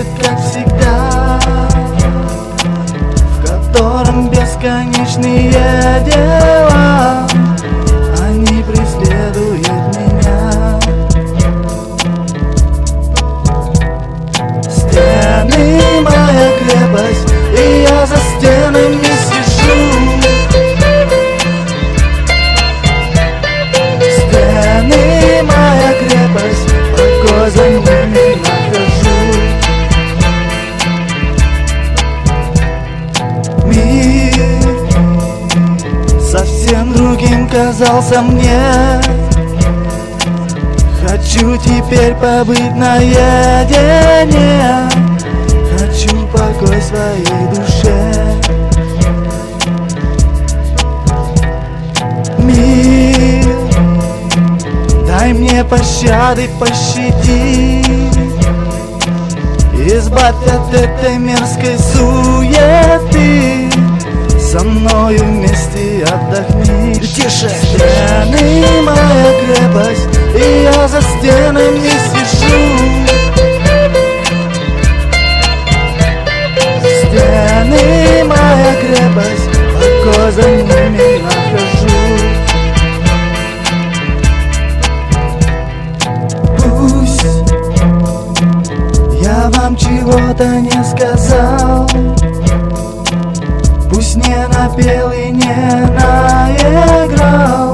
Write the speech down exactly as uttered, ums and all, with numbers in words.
будет как всегда, в котором бесконечные дела, они преследуют меня. Стены моя крепость, и я за стенами сижу. Стены моя крепость, покой за ними нахожу. Мир совсем другим казался мне. Хочу теперь побыть наедине, хочу покой своей душе. Мир, дай мне пощады, пощади, избавь от этой мерзкой суеты, со мною вместе отдохни. Тише! Стены моя крепость, и я за стенами сижу. Стены моя крепость, покой за ними нахожу. Пусть я вам чего-то не сказал, пусть не напел и не наиграл,